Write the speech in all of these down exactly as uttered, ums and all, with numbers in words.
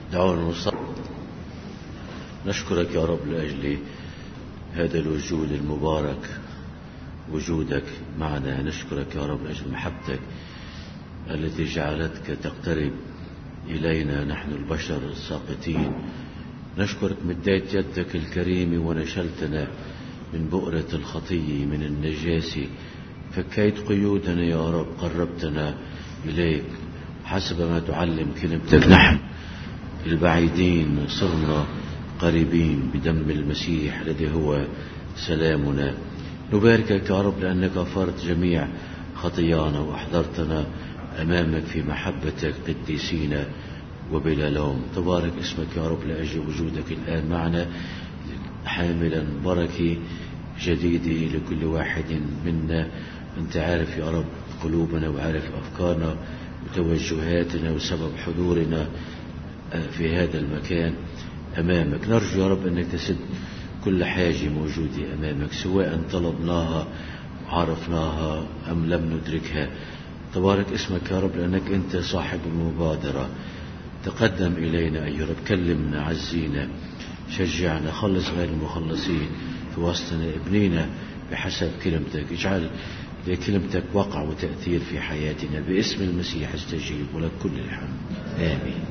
دعونا نصلي. نشكرك يا رب لأجل هذا الوجود المبارك، وجودك معنا. نشكرك يا رب لأجل محبتك التي جعلتك تقترب إلينا نحن البشر الساقطين. نشكرك مديت يدك الكريمة ونشلتنا من بؤرة الخطية، من النجاسة، فكيت قيودنا يا رب، قربتنا إليك حسب ما تعلم كلمتك. نحن البعيدين صرنا قريبين بدم المسيح الذي هو سلامنا. نباركك يا رب لأنك غفرت جميع خطايانا وأحضرتنا أمامك في محبتك قديسين وبلا لوم. تبارك اسمك يا رب لأجل وجودك الآن معنا، حاملا بركة جديدة لكل واحد منا. أنت عارف يا رب قلوبنا وعارف أفكارنا وتوجهاتنا وسبب حضورنا في هذا المكان أمامك. نرجو يا رب أنك تسد كل حاجة موجودة أمامك، سواء طلبناها وعرفناها أم لم ندركها. تبارك اسمك يا رب لأنك أنت صاحب المبادرة. تقدم إلينا أيها رب، كلمنا، عزينا، شجعنا، خلص غير المخلصين في وسطنا، ابنينا بحسب كلمتك. اجعل لكلمتك وقع وتأثير في حياتنا. باسم المسيح استجيب ولك كل الحمد، آمين.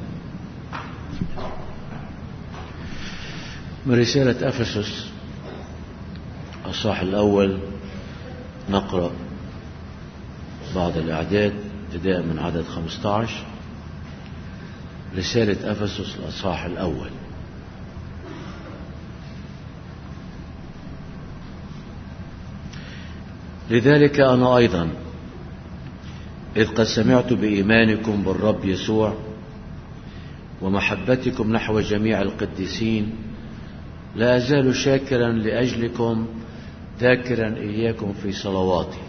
من رسالة أفسس الصح الأول نقرأ بعض الأعداد ابتداء من عدد خمسة عشر. رسالة أفسس الأصحاح الأول. لذلك أنا أيضا إذ قد سمعت بإيمانكم بالرب يسوع ومحبتكم نحو جميع القديسين، لا أزال شاكرا لأجلكم، ذاكرا إياكم في صلواتي،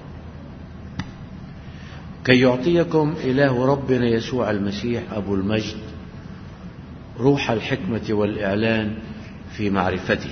كي يعطيكم إله ربنا يسوع المسيح أبو المجد روح الحكمة والإعلان في معرفته،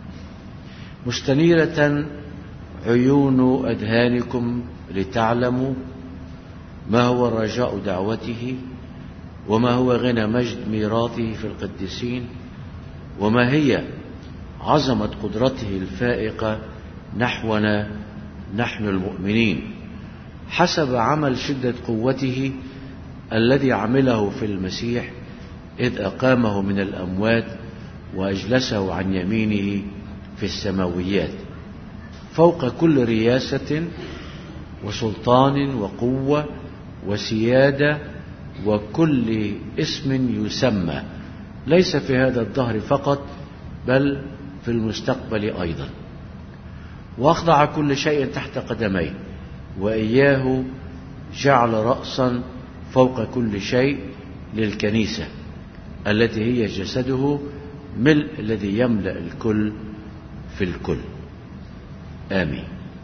مستنيرة عيون أذهانكم لتعلموا ما هو رجاء دعوته وما هو غنى مجد ميراثه في القديسين، وما هي عظمة قدرته الفائقة نحونا نحن المؤمنين، حسب عمل شدة قوته الذي عمله في المسيح إذ أقامه من الأموات وأجلسه عن يمينه في السماويات، فوق كل رياسة وسلطان وقوة وسيادة وكل اسم يسمى، ليس في هذا الدهر فقط بل في المستقبل أيضا. وأخضع كل شيء تحت قدميه، وإياه جعل رأسا فوق كل شيء للكنيسة التي هي جسده، ملء الذي يملأ الكل في الكل. آمين.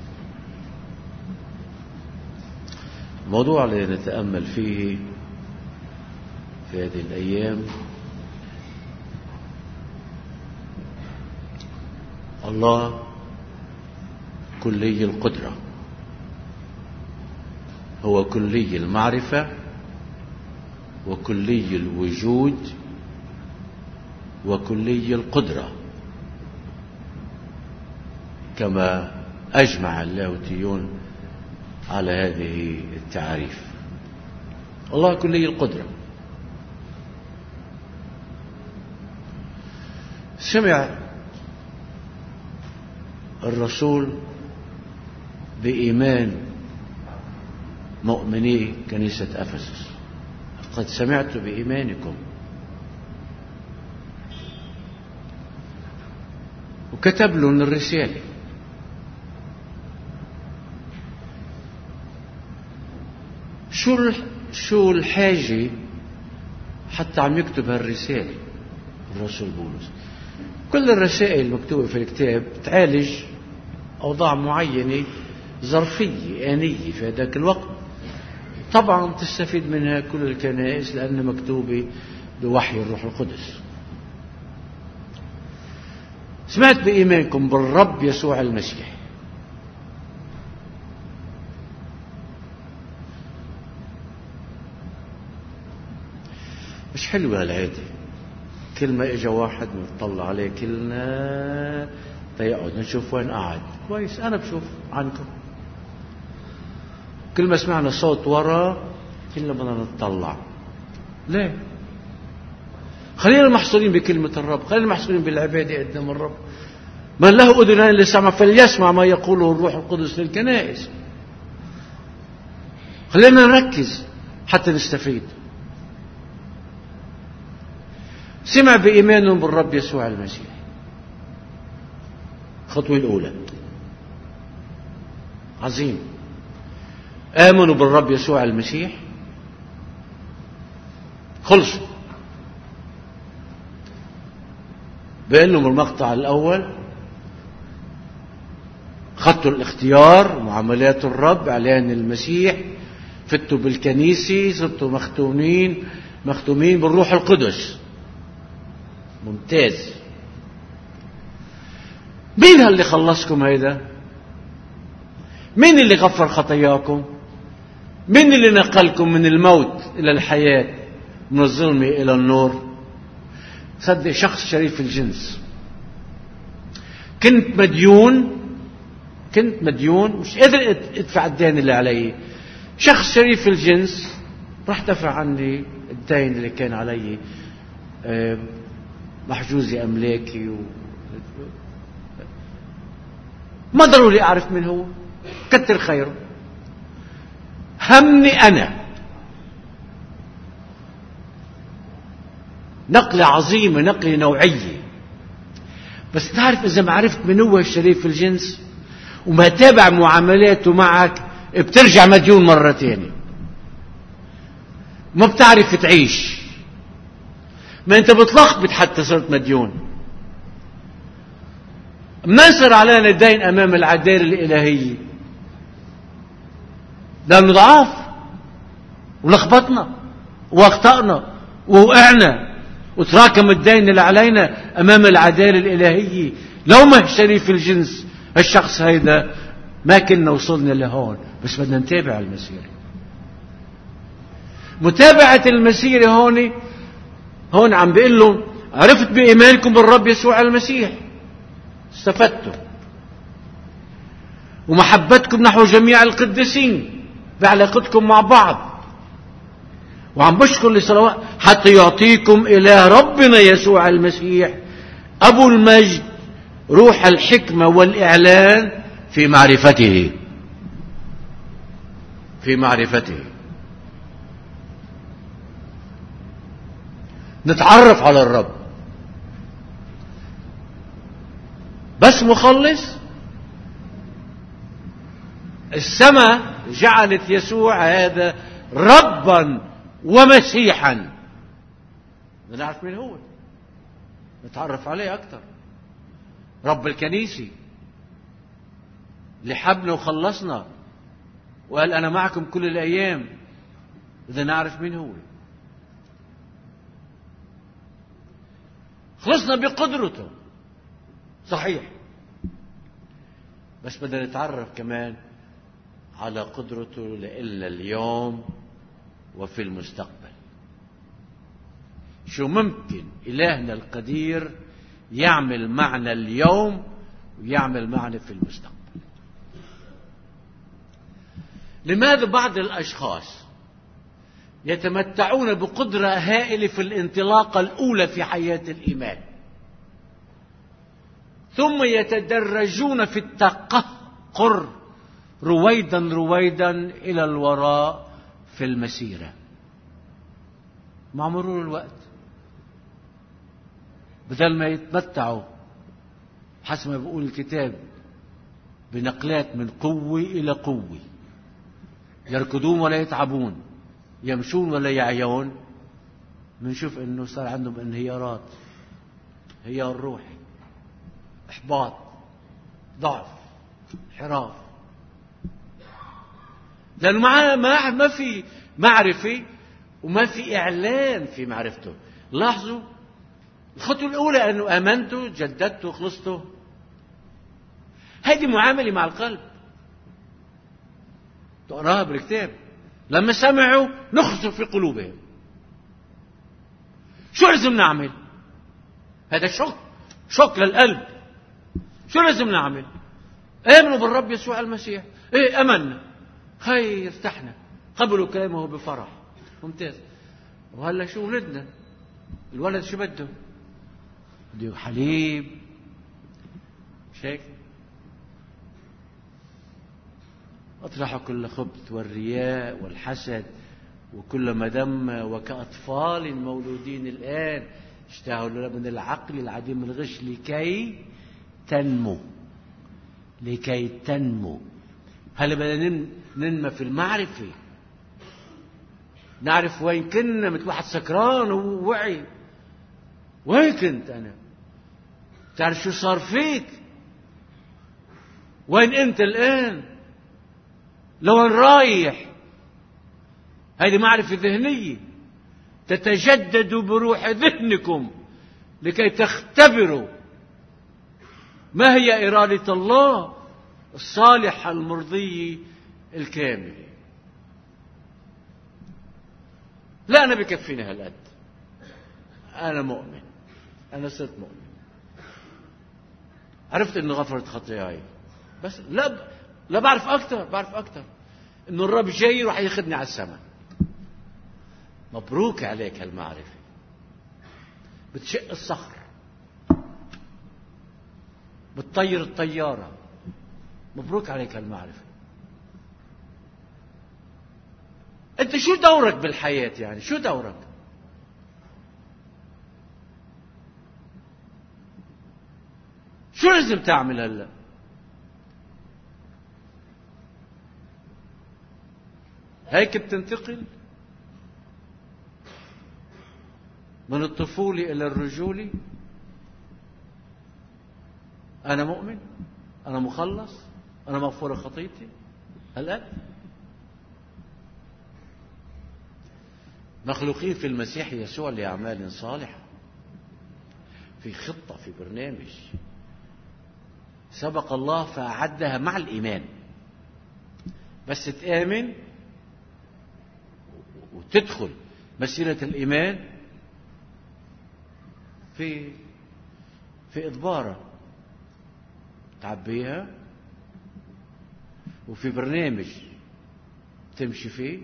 الموضوع الذي نتأمل فيه في هذه الأيام الله كلي القدرة، هو كلي المعرفة وكلي الوجود وكلي القدرة، كما أجمع اللاهوتيون على هذه التعاريف. الله كلي القدرة. سمع الرسول بإيمان مؤمني كنيسة أفسس، قد سمعت بإيمانكم، وكتب لهم الرسالة. شو شو الحاجة حتى عم يكتب هالرسالة الرسول بولس؟ كل الرسائل المكتوبة في الكتاب تعالج أوضاع معينة ظرفية آنية في هذاك الوقت، طبعا تستفيد منها كل الكنائس لأنها مكتوبة بوحي الروح القدس. سمعت بإيمانكم بالرب يسوع المسيح. مش حلوة هالعادة كل ما اجى واحد بنطلع عليه كلنا تيقعد نشوف وين قاعد. كويس، انا بشوف عنكم. كل ما سمعنا صوت ورا كلنا بدنا نطلع. ليه؟ خلينا محصورين بكلمة الرب، خلينا محصورين بالعبادة قدام الرب. من له أذنان لسمع فليسمع ما يقوله الروح القدس للكنائس. خلينا نركز حتى نستفيد. سمع بإيمانهم بالرب يسوع المسيح. الخطوة الأولى عظيم. آمنوا بالرب يسوع المسيح، خلصوا. بأنهم المقطع الأول خطوا الاختيار، معاملات الرب، إعلان المسيح، فتوا بالكنيسة، صرتوا مختومين مختومين بالروح القدس. ممتاز. مين اللي خلصكم هيدا؟ مين اللي غفر خطاياكم؟ مين اللي نقلكم من الموت إلى الحياة، من الظلم إلى النور؟ صدق شخص شريف الجنس. كنت مديون كنت مديون مش قادر ادفع الدين اللي علي. شخص شريف الجنس راح دفع عني الدين اللي كان علي، محجوزي أملاكي و... ما ضروري أعرف من هو، كتر خيره. همني أنا نقلة عظيمة، نقلة نوعية. بس تعرف إذا ما عرفت من هو الشريف الجنس وما تابع معاملاته معك، بترجع مديون مرة تانية. ما بتعرف تعيش، ما أنت بتلخبط حتى صرت مديون. ما يصير علينا الدين أمام العدالة الإلهية، لأنه ضعاف ولخبطنا واخطأنا ووقعنا وتراكم الدين اللي علينا أمام العدالة الإلهية. لو ما شريف الجنس الشخص هيدا ما كنا وصلنا لهون. بس بدنا نتابع المسيرة. متابعة المسيرة هون هون عم بيقول له عرفت بإيمانكم بالرب يسوع المسيح، استفدتوا، ومحبتكم نحو جميع القديسين بعلاقتكم مع بعض. وعم بشكر لصلوات حتى يعطيكم إله ربنا يسوع المسيح أبو المجد روح الحكمة والإعلان في معرفته في معرفته نتعرف على الرب. بس مخلص السماء جعلت يسوع هذا ربا ومسيحا. نعرف مين هو، نتعرف عليه أكثر. رب الكنيسة اللي حبنا وخلصنا وقال أنا معكم كل الأيام. إذا نعرف مين هو، خلصنا بقدرته صحيح، بس بدنا نتعرف كمان على قدرته لإلنا اليوم وفي المستقبل. شو ممكن إلهنا القدير يعمل معنا اليوم ويعمل معنا في المستقبل. لماذا بعض الأشخاص يتمتعون بقدرة هائلة في الانطلاقة الأولى في حياة الإيمان، ثم يتدرجون في التقهقر رويدا رويدا إلى الوراء في المسيرة مع مرور الوقت، بدل ما يتمتعوا حسب ما بيقول الكتاب بنقلات من قوة إلى قوة، يركضون ولا يتعبون، يمشون ولا يعيون. بنشوف انه صار عندهم انهيارات، انهيار روحي، احباط، ضعف، انحراف، لانه ما ما في معرفة وما في اعلان في معرفته. لاحظوا الخطوة الاولى انه امنتوا، جددتوا، خلصتوا. هذه معاملة مع القلب تقراها بالكتاب. لما سمعوا نخسوا في قلوبهم. شو لازم نعمل؟ هذا شك شك للقلب. شو لازم نعمل؟ آمنوا بالرب يسوع المسيح. ايه امنا، خير ارتحنا، قبلوا كلامه بفرح. ممتاز. وهلا شو ولدنا؟ الولد شو بده؟ بده حليب، مش هيك؟ اطرحوا كل خبث والرياء والحسد وكل مذم، وكأطفال مولودين الآن اشتهوا لبن العقل العديم الغش لكي تنمو. لكي تنمو. هل بدنا ننمى في المعرفة، نعرف وين كنا. مثل واحد سكران ووعي، وين كنت أنا؟ تعرف شو صار فيك؟ وين أنت الآن؟ لوين رايح؟ هذه معرفة ذهنية تتجدد بروح ذهنكم لكي تختبروا ما هي إرادة الله الصالحة المرضية الكاملة. لا أنا بكفيني هالقد، أنا مؤمن، أنا صرت مؤمن، عرفت إنه غفرت خطاياي، بس لا لا بعرف أكتر، بعرف أكتر إنه الرب جاي وراح ياخذني على السماء. مبروك عليك هالمعرفة، بتشق الصخر، بتطير الطيارة. مبروك عليك هالمعرفة. أنت شو دورك بالحياة؟ يعني شو دورك؟ شو لازم تعمل هلا؟ هيك بتنتقل من الطفولة إلى الرجولة. أنا مؤمن، أنا مخلص، أنا مغفور خطيتي. هالقد مخلوقين في المسيح يسوع لأعمال صالحة، في خطة، في برنامج سبق الله فأعدها مع الإيمان. بس تآمن وتدخل مسيرة الإيمان في في إضبارة تعبيها، وفي برنامج تمشي فيه،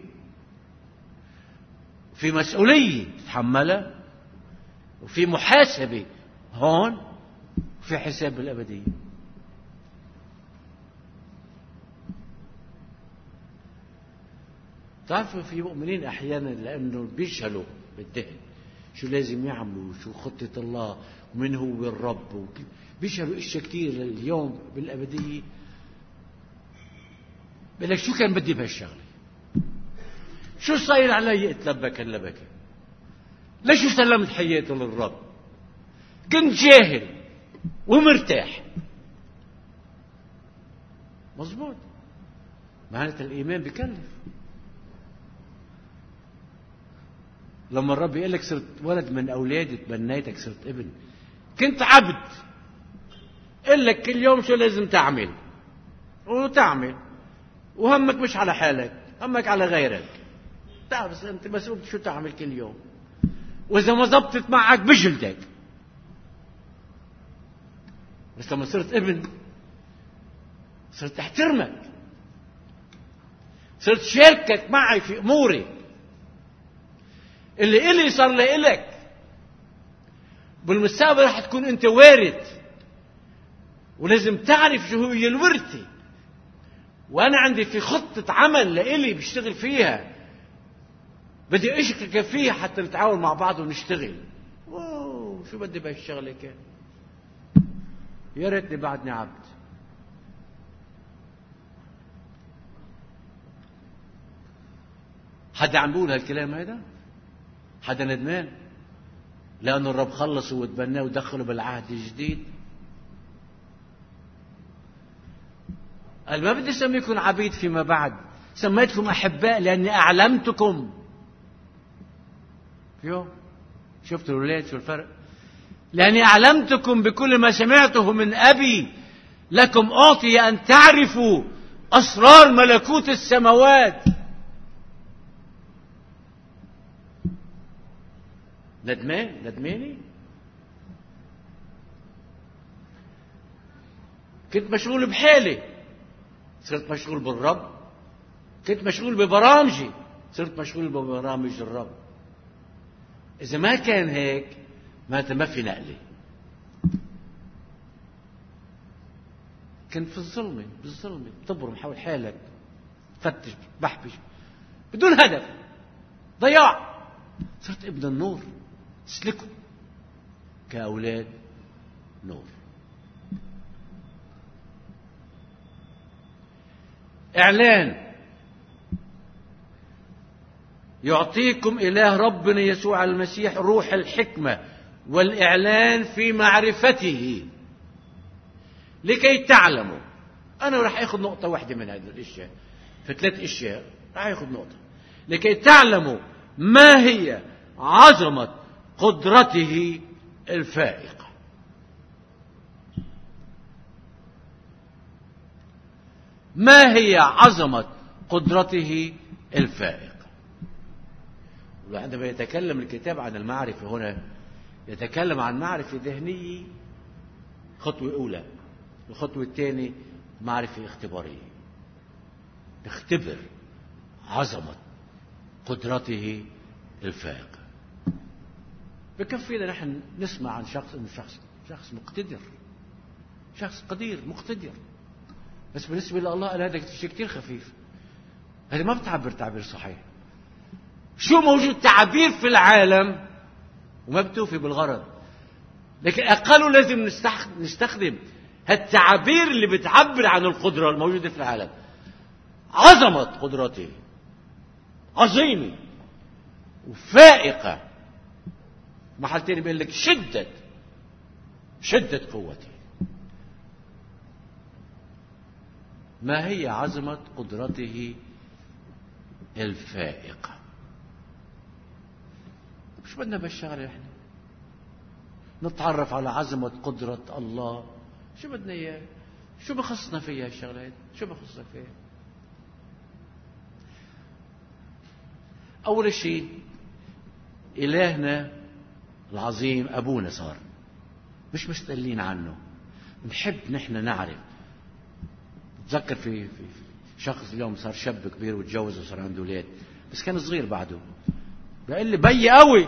في مسؤولية تتحملها، وفي محاسبة هون، وفي حساب الأبدية. تعرفوا في مؤمنين أحيانا لأنه بيشهلوا بالذهن شو لازم يعملوا، شو خطة الله، ومن هو الرب، بيشهلوا إشياء كتير اليوم بالأبدية. بقول لك شو كان بدي بهالشغلة؟ شو صاير علي اتلبك هاللبكة؟ ليش سلمت حياتي للرب؟ كنت جاهل ومرتاح. مظبوط، معناتها الإيمان بكلف. لما الرب يقول لك صرت ولد من أولادي تبنيتك صرت ابن، كنت عبد، قل لك كل يوم شو لازم تعمل وتعمل، وهمك مش على حالك، همك على غيرك. تعرف أنت مسؤول شو تعمل كل يوم، وإذا ما زبطت معك بجلدك. بس لما صرت ابن صرت احترمك، صرت شاركك معي في أموري. اللي إلي صار لإلك، بالمستقبل رح تكون أنت وارث، ولازم تعرف شو هي الورثة. وأنا عندي في خطة عمل لإلي بشتغل فيها، بدي أشكرك فيها حتى نتعاون مع بعض ونشتغل. أوه شو بدي بهالشغلة كان، يا ريتني بعدني عبد. حدا عم بيقول هالكلام هيدا؟ حدا ندمان لأنه الرب خلصه وتبناه ودخله بالعهد الجديد؟ قال ما بدي سميكم عبيد فيما بعد، سميتكم أحباء لأني أعلمتكم. يو شفتوا الولاد شو الفرق؟ لأني أعلمتكم بكل ما سمعته من أبي، لكم أعطي أن تعرفوا أسرار ملكوت السماوات. ندمان ندماني كنت مشغول بحالي صرت مشغول بالرب. كنت مشغول ببرامجي صرت مشغول ببرامج الرب. إذا ما كان هيك ما ما في نقلة. كنت في الظلمة بالظلمة بتبرم حول حالك فتش بحبش بدون هدف ضياع. صرت ابن النور اسلكوا كأولاد نور. إعلان يعطيكم إله ربنا يسوع المسيح روح الحكمة والإعلان في معرفته لكي تعلموا. أنا راح أخذ نقطة واحدة من هذه الأشياء في ثلاث أشياء راح أخذ نقطة. لكي تعلموا ما هي عظمة قدرته الفائقة. ما هي عظمة قدرته الفائقة؟ وعندما يتكلم الكتاب عن المعرفة هنا يتكلم عن معرفة ذهنية خطوة أولى، الخطوة الثانية معرفة اختبارية. نختبر عظمة قدرته الفائقة. بكفينا نحن نسمع عن شخص انه شخص شخص مقتدر، شخص قدير مقتدر، بس بالنسبة لله قال هذا شيء كتير خفيف. هذا ما بتعبر تعبير صحيح. شو موجود تعبير في العالم وما بتوفي بالغرض، لكن أقله لازم نستخدم هالتعابير اللي بتعبر عن القدرة الموجودة في العالم. عظمة قدرته عظيمة وفائقة. محل تاني بيقول لك شدة شدة قوته. ما هي عظمة قدرته الفائقة؟ مش بدنا بالشغله احنا نتعرف على عظمة قدرة الله؟ شو بدنا اياه؟ شو بخصنا فيها الشغلات؟ شو بخصنا فيها؟ اول شيء الهنا العظيم ابونا صار، مش مستقلين عنه، بنحب نحن نعرف. بتذكر في, في شخص اليوم صار شاب كبير وتجوز وصار عنده اولاد، بس كان صغير بعده، بقول لي بي قوي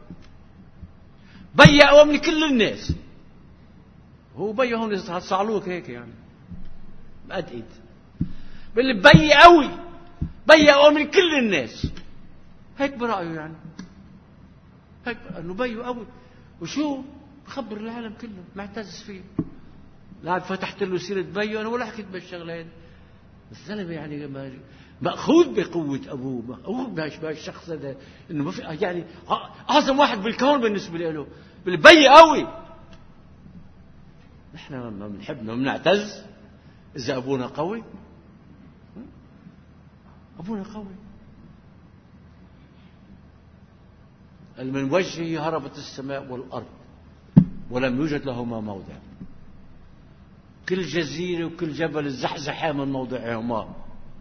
بي قوي من كل الناس. هو بي هون صعلوك هيك يعني مقدقد، بقول لي بي قوي بي قوي من كل الناس، هيك برأيه يعني، هيك انه بيه قوي. وشو بخبر العالم كله معتز فيه. لا فتحت له سيرة بيه، انا ولا حكيت بالشغلات، الزلمه يعني مأخوذ بقوة أبوه، مأخوذ بهالشخص هذا إنه ما في يعني أعظم واحد بالكون بالنسبة له، بالبي قوي. نحن ما بنحب ما بنعتز إذا أبونا قوي. أبونا قوي. من وجهه هربت السماء والأرض ولم يوجد لهما موضع. كل جزيرة وكل جبل الزحزحة من موضعهما،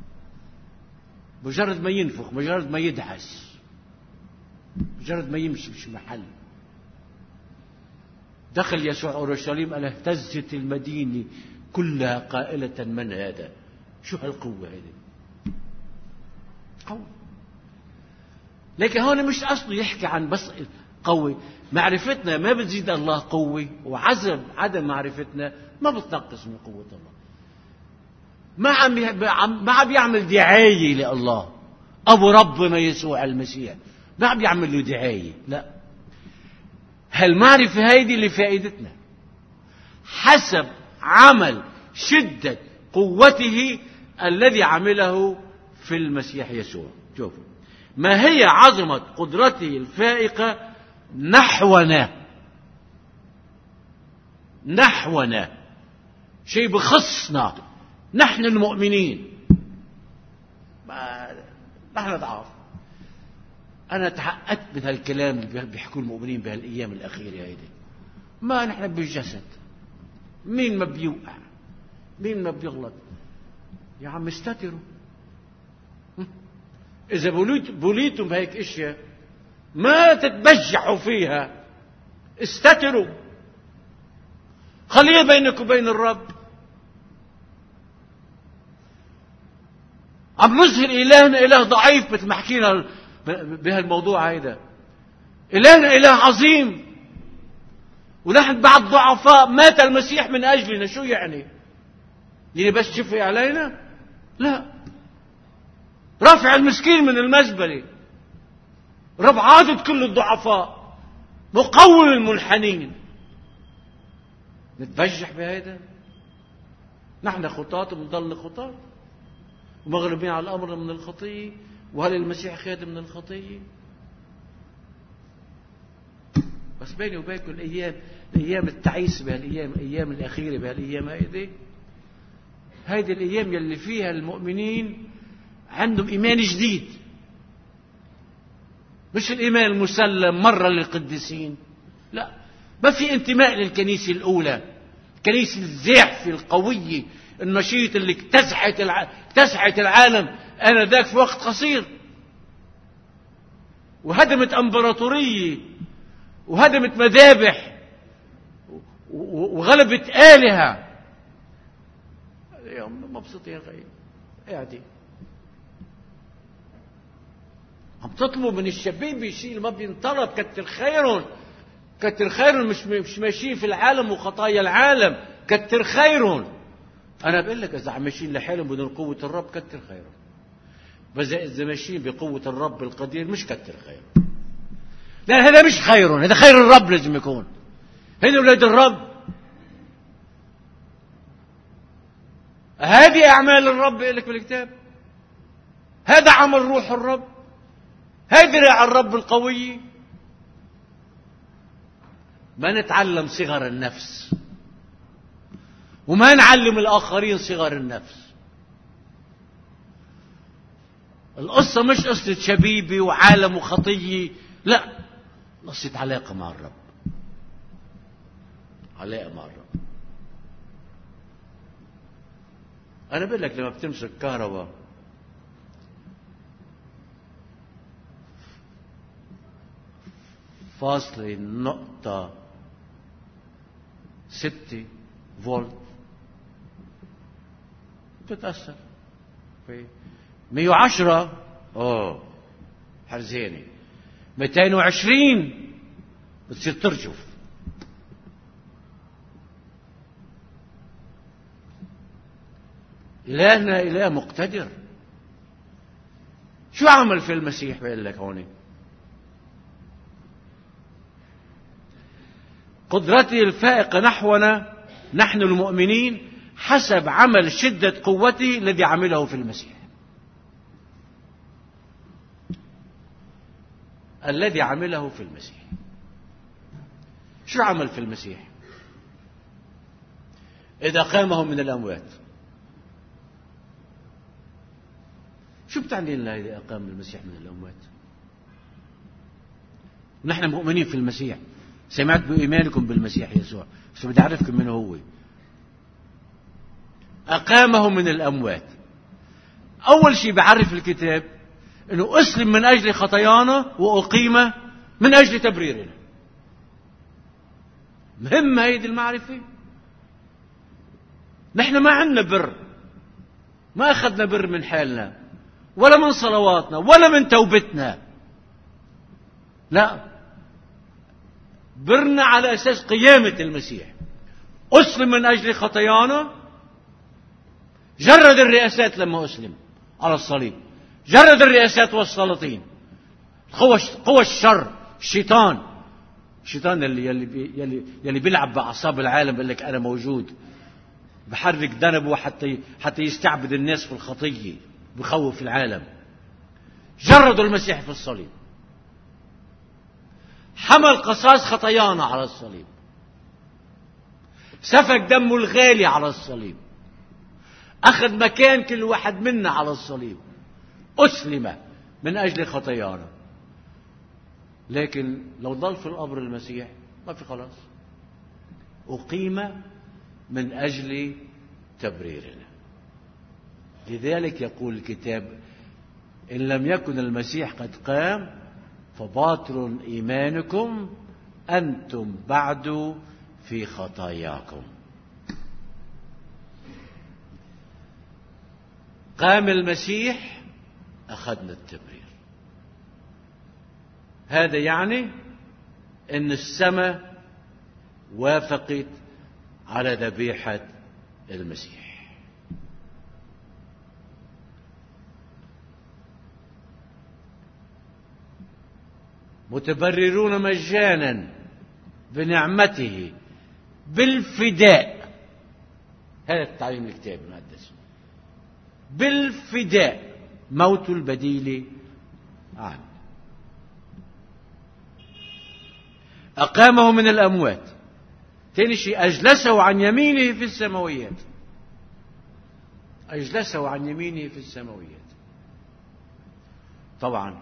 مجرد ما ينفخ، مجرد ما يدعس، مجرد ما يمشي مش محل. دخل يسوع أورشليم قال اهتزت المدينة كلها قائلة من هذا؟ شو هالقوة هذه؟ قوة. لكن هون مش أصله يحكي عن بس قوي. معرفتنا ما بتزيد الله قوة، وعزم عدم معرفتنا ما بتنقص من قوة الله. ما عم ما عم يعمل دعاية لله أبو ربنا يسوع المسيح، ما عم يعمل له دعاية، لا. هالمعرفة هيدي اللي فائدتنا حسب عمل شدة قوته الذي عمله في المسيح يسوع. شوفوا ما هي عظمة قدرته الفائقة نحونا، نحونا شيء بخصنا نحن المؤمنين. نحن ضعاف. أنا تحققت من هالكلام اللي بيحكوا المؤمنين بهالأيام الأخيرة هيدي. ما نحن بالجسد، مين ما بيوقع، مين ما بيغلط. يا عم استتروا. إذا بوليتم بهيك إشياء ما تتبجحوا فيها، استتروا، خليها بينك وبين الرب. عم نظهر إلهنا إله ضعيف مثل ما حكينا بهالموضوع هيدا. إلهنا إله عظيم، ونحن بعد ضعفاء مات المسيح من أجلنا. شو يعني؟ يعني بس شفي علينا؟ لا، رفع المسكين من المزبلة، رفع عادة كل الضعفاء، مقوم المنحنين. نتبجح بهذا؟ نحن خطاة وبنضل خطاة ومغلوبين على الأمر من الخطية. وهل المسيح خادم من الخطية؟ بس بيني وبينكم الأيام الأيام التعيس بهالأيام الأيام الأخيرة بهالأيام هيدي هيدي الأيام يلي فيها المؤمنين عندهم إيمان جديد، مش الإيمان المسلم مرة للقديسين. لا، ما في انتماء للكنيسة الأولى، الكنيسة الزاحفة القوية النشيط اللي اكتسحت الع... اكتسحت العالم أنا ذاك في وقت قصير، وهدمت أمبراطورية وهدمت مذابح وغلبت آلهة. اليوم مبسوطين غير قاعدين عم تطلبوا من الشباب شيء اللي ما بينطلب. كتر خيرهم، كتر خيرهم، مش مش ماشيين في العالم وخطايا العالم. كتر خيرهم. أنا بقول لك إذا عم ماشيين لحالهم بدون قوة الرب كتر خيرهم، بس إذا ماشيين بقوة الرب القدير مش كتر خيرهم. لأن هذا مش خيرهم، هذا خير الرب لازم يكون. هذا أولاد الرب، هذه أعمال الرب لك بالكتاب، هذا عمل روح الرب، هذه رعى الرب القوية. ما نتعلم صغر النفس وما نعلم الآخرين صغر النفس. القصة مش قصة شبيبة وعالم وخطية، لا، قصة علاقة مع الرب، علاقة مع الرب. أنا بقول لك لما بتمسك كهرباء فاصلة نقطة ستة فولت بتتأثر. في مية وعشرة اوه حرزيني، مئتين وعشرين بتصير ترجف. إلهنا إله مقتدر. شو عمل في المسيح؟ بقول لك هون قدرته الفائقة نحونا نحن المؤمنين حسب عمل شدة قوته الذي عمله في المسيح. الذي عمله في المسيح. شو عمل في المسيح؟ إذا قامه من الأموات. شو بتعني لنا إذا أقام المسيح من الأموات؟ نحن مؤمنين في المسيح، سمعت بإيمانكم بالمسيح يسوع، بس بدي أعرفكم منه هو. أقامه من الأموات. أول شيء بعرف الكتاب أنه أسلم من أجل خطايانا وأقيم من أجل تبريرنا. مهمة هذه المعرفة. نحن ما عندنا بر، ما أخذنا بر من حالنا ولا من صلواتنا ولا من توبتنا، لا، برنا على أساس قيامة المسيح. أسلم من أجل خطايانا، جرد الرئاسات لما أسلم على الصليب، جرد الرئاسات والسلاطين، قوى الشر، الشيطان الشيطان اللي يلي يلي يلي بيلعب بأعصاب العالم، بيقول لك أنا موجود، بحرك ذنبه حتى حتى يستعبد الناس في الخطية، بخوف العالم. جردوا المسيح في الصليب، حمل قصاص خطايانا على الصليب، سفك دمه الغالي على الصليب، أخذ مكان كل واحد منا على الصليب، أسلم من أجل خطايانا. لكن لو ضل في القبر المسيح ما في خلاص. أقيم من أجل تبريرنا. لذلك يقول الكتاب إن لم يكن المسيح قد قام فباطل إيمانكم أنتم بعد في خطاياكم. قام المسيح أخذنا التبرير. هذا يعني أن السماء وافقت على ذبيحة المسيح. متبررون مجانا بنعمته بالفداء. هذا التعليم الكتاب المقدس، بالفداء، موت البديل عنه. أقامه من الأموات. ثاني شيء أجلسه عن يمينه في السماويات. أجلسه عن يمينه في السماويات. طبعا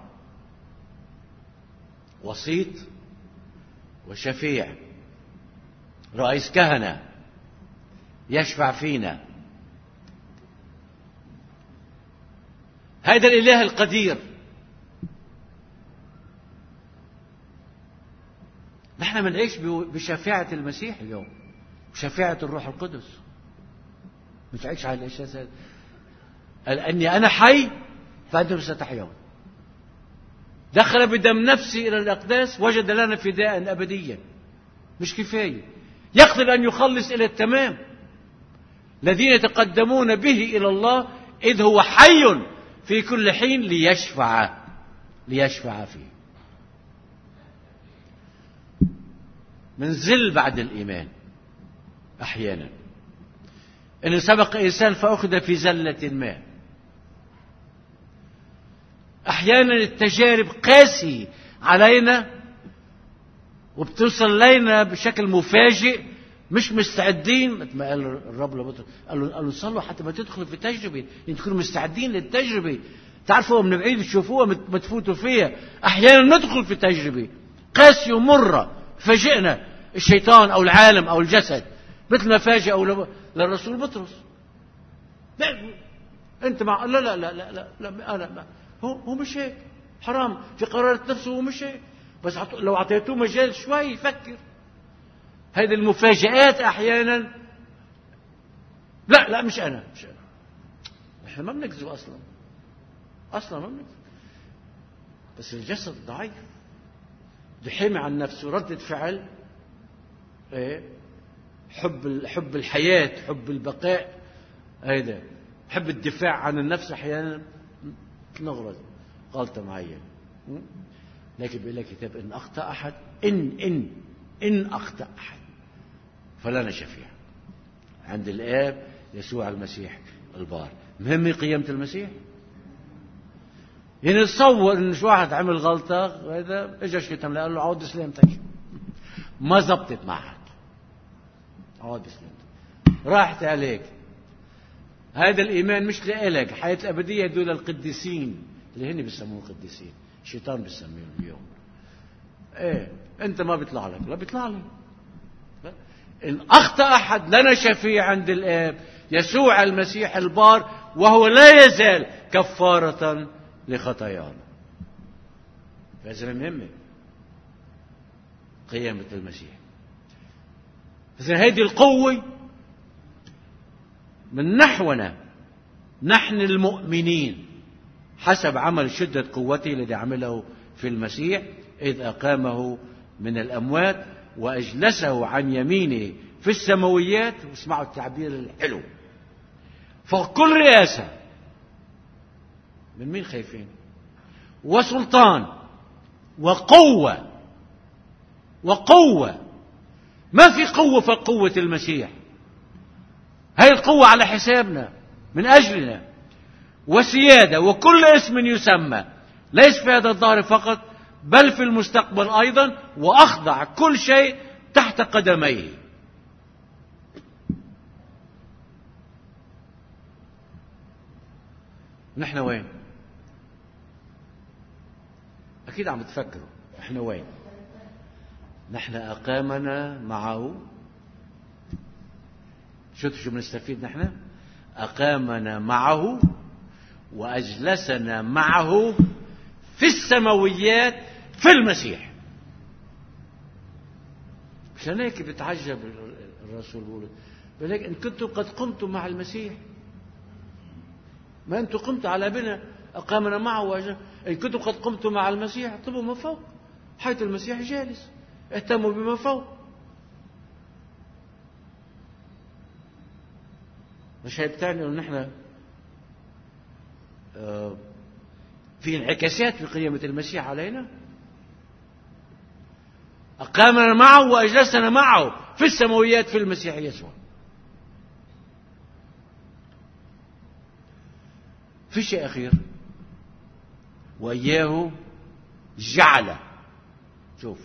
وسيط وشفيع، رئيس كهنة، يشفع فينا. هذا الإله القدير. نحن بنعيش بشفاعة المسيح اليوم، بشفاعة الروح القدس. بنعيش على الأشياء. قال أني أنا حي فأنتم ستحيون. دخل بدم نفسي إلى الأقداس، وجد لنا فداء أبديا. مش كفاية، يقدر أن يخلص إلى التمام الذين يتقدمون به إلى الله، إذ هو حي في كل حين ليشفع ليشفع فيه. منزل بعد الإيمان أحيانا إن سبق إنسان فأخذ في زلة ما. أحيانا التجارب قاسية علينا وبتوصل لنا بشكل مفاجئ، مش مستعدين. مثل ما قال الرب لبطرس، قال له قال له صلوا حتى ما تدخلوا في تجربة، يعني تكونوا مستعدين للتجربة. تعرفوا من بعيد تشوفوها ما تفوتوا فيها. أحيانا ندخل في تجربة قاسية ومرة، فاجئنا الشيطان أو العالم أو الجسد، مثل ما فاجئ أو للرسول بطرس. لا أنت مع لا لا لا لا لا, لا أنا ما. هو هو مش هيك، حرام في قرارة نفسه. هو مش هيك، بس لو أعطيتوه مجال شوي يفكر. هذه المفاجآت أحيانا. لا لا مش أنا مش أنا إحنا ما بنكذب أصلا أصلا ما بنكذب، بس الجسد ضعيف، دحيم عن نفسه، ردة فعل، إيه؟ حب حب الحياة، حب البقاء، هيدا حب الدفاع عن النفس. أحيانا نغلط غلطة معينة، لكن بيقول لك الكتاب إن أخطأ أحد إن إن إن أخطأ أحد فلنا شفيع عند الآب يسوع المسيح البار. مهم قيامة المسيح. يعني تصور إن شو واحد عمل غلطة، هذا إجا شيطان قال له عود سلامتك، ما زبطت معك، عود سلامتك، راحت عليك. هذا الإيمان مش لإلك. حياة الأبدية دول القديسين اللي هن بيسموه القديسين، الشيطان بيسميهم اليوم. إيه أنت ما بيطلع لك، لا بيطلع لك. إن أخطأ أحد لنا شفيع عند الآب يسوع المسيح البار، وهو لا يزال كفارة لخطايانا. فهذا مهم قيامة المسيح. إذن هذه القوة من نحونا نحن المؤمنين حسب عمل شدة قوته الذي عمله في المسيح إذ أقامه من الأموات وأجلسه عن يمينه في السماويات. واسمعوا التعبير الحلو، فوق كل رئاسة. من مين خايفين؟ وسلطان وقوة وقوة. ما في قوة فوق قوة المسيح. هاي القوة على حسابنا من أجلنا. وسيادة وكل اسم يسمى، ليس في هذا الظهر فقط بل في المستقبل أيضا، وأخضع كل شيء تحت قدميه. نحن وين؟ أكيد عم تفكروا نحن وين. نحن أقامنا معه. شو شو بنستفيد نحن؟ أقامنا معه وأجلسنا معه في السماويات في المسيح. مشان هيك بتعجب الرسول بيقول بيقول إن كنتم قد قمتم مع المسيح ما أنتم قمتوا على بنا أقامنا معه وأجل. إن كنتم قد قمتوا مع المسيح اطلبوا ما فوق حيث المسيح جالس، اهتموا بما فوق. مش هيبتعني أنه نحن آه في انعكاسات في قيامة المسيح علينا. أقامنا معه وأجلسنا معه في السماويات في المسيح يسوع. في شيء أخير، وإياه جعل. شوف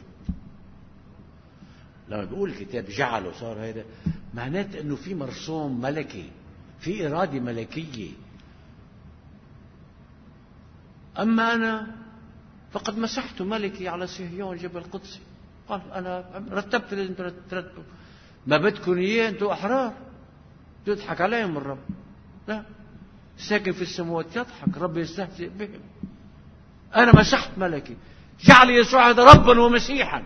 لما بيقول الكتاب جعله صار هذا معناته أنه في مرسوم ملكي، في إرادة ملكية. أما أنا فقد مسحت ملكي على صهيون جبل قدسي. قال أنا رتبت لازم ترتبوا، ما بدكم إياه أنتم أحرار. تضحك عليهم الرب؟ لا، ساكن في السماوات يضحك، رب يستهزئ بهم. أنا مسحت ملكي، جعل يسوع هذا ربا ومسيحا،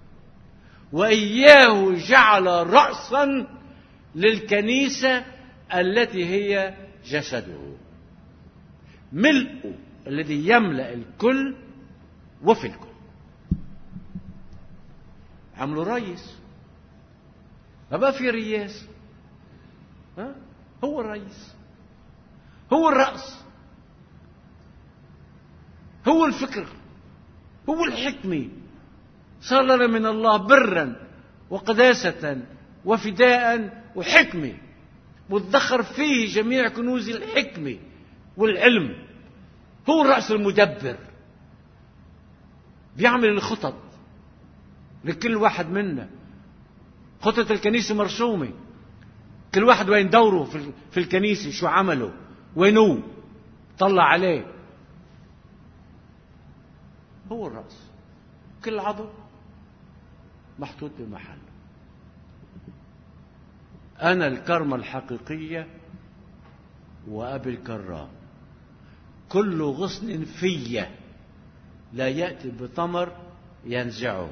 وإياه جعل رأسا للكنيسة التي هي جسده، ملء الذي يملأ الكل وفي الكل. عملوا رئيس، ما بقى في رئيس، ها؟ هو الرئيس، هو الرأس، هو الفكر، هو الحكمة. صار لنا من الله برا وقداسة وفداء وحكمة، وادخر فيه جميع كنوز الحكمة والعلم. هو الرأس المدبر، بيعمل الخطط لكل واحد منا. خطط الكنيسة مرسومة، كل واحد وين دوره في الكنيسة، شو عمله، وينه طلع عليه. هو الرأس، كل عضو محطوط بمحله. أنا الكرمة الحقيقية وأبي الكرام. كل غصن في لا يأتي بثمر ينزعه.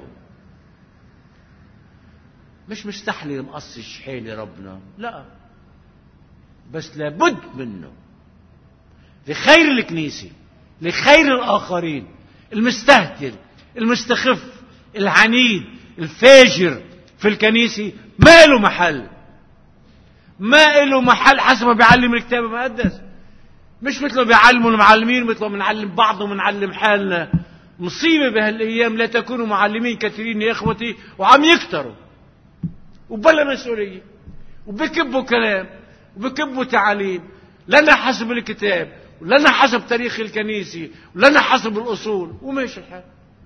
مش مستحلي مقصش حيلي ربنا، لا، بس لابد منه لخير الكنيسة، لخير الآخرين. المستهتر، المستخف، العنيد، الفاجر في الكنيسة ما له محل، ما له محل حسب ما بيعلم الكتاب المقدس. مش مثله بيعلموا المعلمين، مثله بنعلم بعض وبنعلم حالنا. مصيبة بهالأيام لا تكونوا معلمين كثيرين يا إخوتي وعم يكتروا وبلا مسؤولية، وبكبوا كلام وبكبوا تعاليم لنا حسب الكتاب ولنا حسب تاريخ الكنيسة ولنا حسب الأصول، وماشي الحال.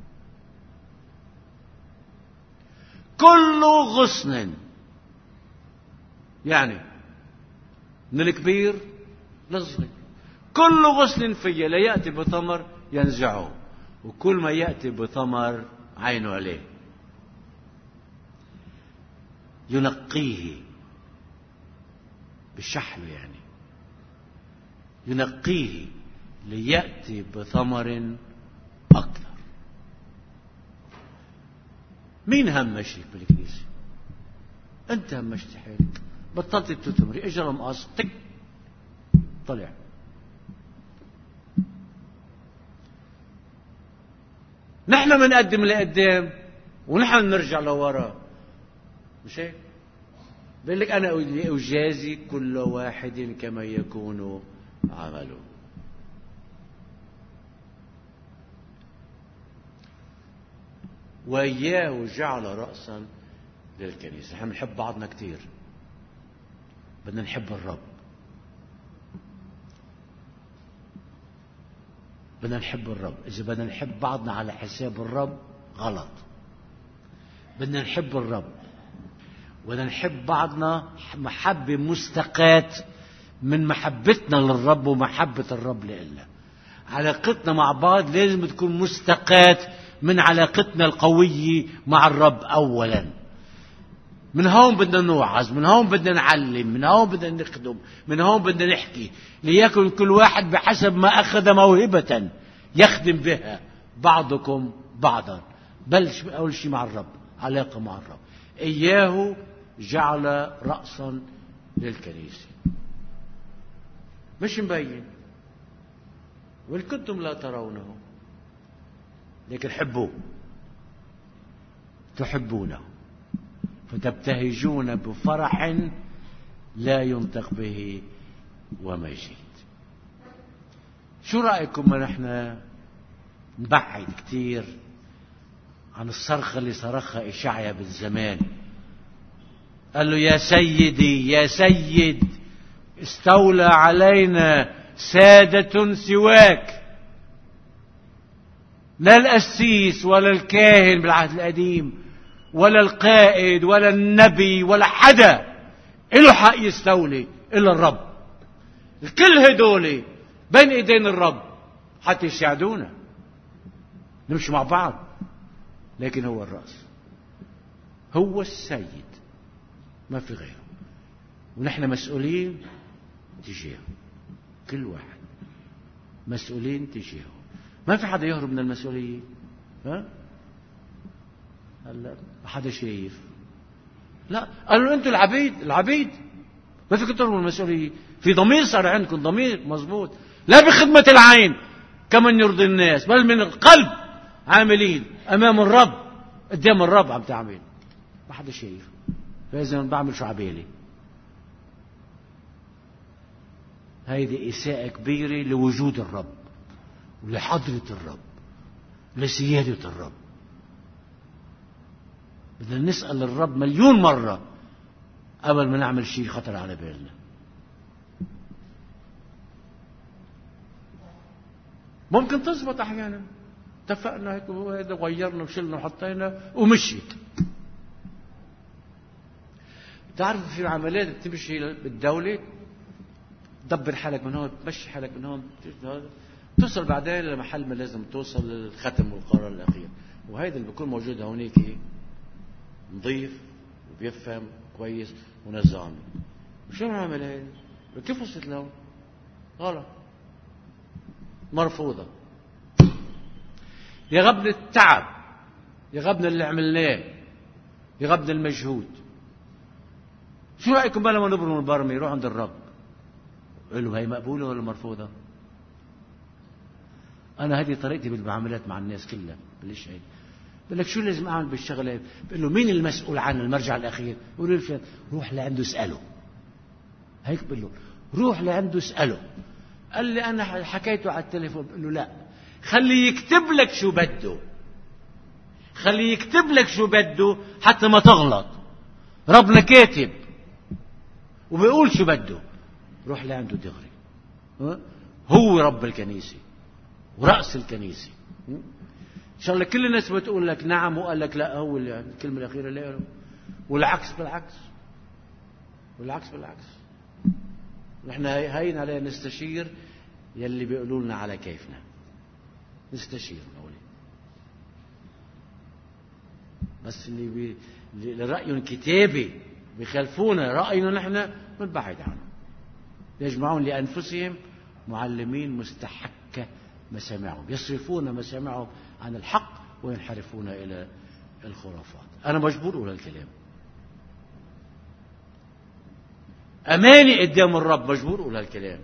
كل غصن، يعني من الكبير للصغير، كل غصن فيه لا يأتي بثمر ينزعه، وكل ما يأتي بثمر عينه عليه ينقيه بالشحم، يعني ينقيه ليأتي بثمر أكثر. مين همشك بالكنيسة؟ أنت همشت حالك، بطلت تتمري، اجرى مقاص تك طلع. نحن بنقدم لقدام ونحن نرجع لورا، مش هيك؟ بيقول لك أنا أجازي كل واحد كما يكون عمله. وإياه جعل رأسا للكنيسة. نحن بنحب بعضنا كتير، بدنا نحب الرب، بدنا نحب الرب. إذا بدنا نحب بعضنا على حساب الرب غلط. بدنا نحب الرب، بدنا نحب بعضنا محبة مستقاة من محبتنا للرب ومحبة الرب لإلنا. علاقتنا مع بعض لازم تكون مستقاة من علاقتنا القوية مع الرب أولا. من هون بدنا نوعظ، من هون بدنا نعلم، من هون بدنا نخدم، من هون بدنا نحكي، ليكن كل واحد بحسب ما أخذ موهبة يخدم بها بعضكم بعضا. بلش أول شيء مع الرب، علاقة مع الرب. إياه جعل رأسا للكنيسة. مش مبين، وإن كنتم لا ترونه لكن حبوه، تحبونه فتبتهجون بفرح لا ينطق به ومجيد. شو رأيكم ما نحن نبعد كتير عن الصرخة اللي صرخها إشعيا بالزمان؟ قال له يا سيدي يا سيد استولى علينا سادة سواك، لا القسيس ولا الكاهن بالعهد القديم ولا القائد ولا النبي ولا حدا له حق يستولي إلا الرب. الكل هدول بين ايدين الرب حتى يساعدونا نمشي مع بعض، لكن هو الرأس، هو السيد، ما في غيره، ونحن مسؤولين تجاهه، كل واحد مسؤولين تجاهه، ما في حدا يهرب من المسؤولية. ها هلا ما حدا شايف، لا قالوا انتوا العبيد، العبيد ما فيكم تهربوا من المسؤولية، في ضمير صار عندكم، ضمير مزبوط، لا بخدمة العين كمن يرضي الناس، بل من القلب عاملين امام الرب، قدام الرب عم تعمل، ما حدا شايف، فاذا بعمل شو عبالي. هيدي إساءة كبيرة لوجود الرب ولحضرة الرب لسيادة الرب. بدنا نسأل الرب مليون مرة قبل ما نعمل شيء خطر على بالنا. ممكن تزبط أحيانا، اتفقنا هيك وهذا غيرنا وشلنا وحطينا ومشيت. تعرف في عمليات بتمشي بالدولة، دبر حالك من هون، تمشي حالك من هون، توصل بعدين لمحل ما لازم توصل للختم والقرار الأخير. وهذا اللي بيكون موجود هونيك نظيف وبيفهم كويس ونظامي. شو نعمل هيك؟ كيف وصلت لهم؟ غلط، مرفوضة. يغبن التعب، يغبن اللي عملناه، يغبن المجهود. شو رأيكم بقى لما نبرم البرمي يروح عند الرب قال له هي مقبولة ولا مرفوضة؟ أنا هذه طريقتي بالمعاملات مع الناس كلها. بليش هيك؟ بقول لك شو لازم أعمل بالشغلة؟ بقول له مين المسؤول عن المرجع الأخير؟ بقول له روح لعنده اسأله. هيك بقول له روح لعنده اسأله. قال لي أنا حكيته على التليفون. بقول له لا، خليه يكتب لك شو بده، خليه يكتب لك شو بده حتى ما تغلط. ربنا كاتب وبيقول شو بده، روح لعنده دغري. هو رب الكنيسة ورأس الكنيسة. إن شاء الله كل الناس بتقول لك نعم وقال لك لا، هو الكلمة الأخيرة اللي قاله. والعكس بالعكس، والعكس بالعكس. نحن هين علينا نستشير يلي بيقولوا لنا على كيفنا، نستشير نقول بس اللي, بي... اللي رأيهم كتابي بيخالفونا رأينا نحن بنبعد عنه. يجمعون لأنفسهم معلمين مستحكة مسامعهم، يصرفون مسامعهم عن الحق وينحرفون إلى الخرافات. أنا مجبور أقول الكلام، أماني قدام الرب، مجبور أقول الكلام.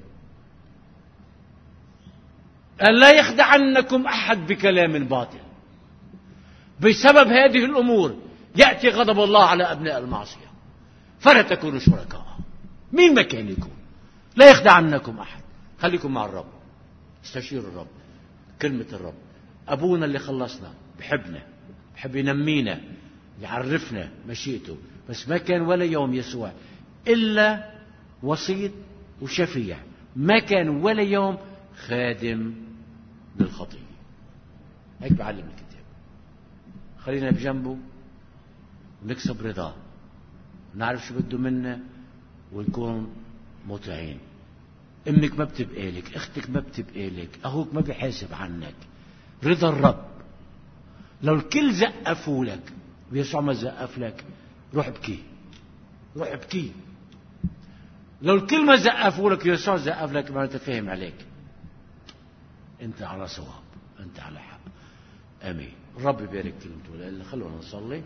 أن لا يخدعنكم أحد بكلام باطل. بسبب هذه الأمور يأتي غضب الله على أبناء المعصية فلا تكونوا شركاء. مين ما كان يكون، لا يخدعنكم أحد. خليكم مع الرب، استشيروا الرب، كلمة الرب. أبونا اللي خلصنا بحبنا، بحب ينمينا، يعرفنا مشيئته، بس ما كان ولا يوم يسوع إلا وسيط وشفيع، ما كان ولا يوم خادم للخطية. هيك بعلم الكتاب. خلينا بجنبه ونكسب رضاه، نعرف شو بده منا ونكون مطيعين. امك ما بتبقى لك، اختك ما بتبقى لك، اخوك ما بيحاسب عنك. رضا الرب. لو الكل زقفوا لك ويسوع ما زقف لك، روح ابكي، روح ابكي. لو الكل ما زقفوا لك يسوع زقف لك، ما انت فاهم عليك، انت على صواب، انت على حق. امين. الرب يبارك كلمته. لأن خلونا نصلي،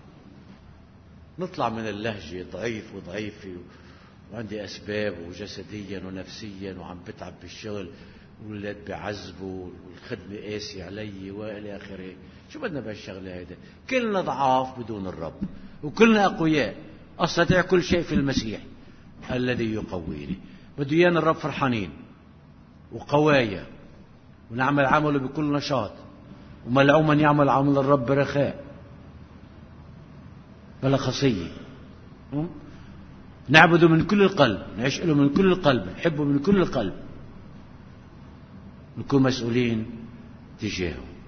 نطلع من اللهجة ضعيف وضعيفة وعندي أسباب وجسديا ونفسيا وعم بتعب بالشغل والولاد بيعذبوا والخدمة قاسية علي وإلى آخره. شو بدنا بهالشغلة هيدا؟ كلنا ضعاف بدون الرب، وكلنا أقوياء. أستطيع كل شيء في المسيح الذي يقويني. بده إيانا الرب فرحانين وقوايا، ونعمل عمله بكل نشاط، وملعوم من يعمل عمل الرب برخاء بلا خصية. نعبده من كل القلب، نعيش له من كل القلب، نحبه من كل القلب، نكون مسؤولين تجاهه.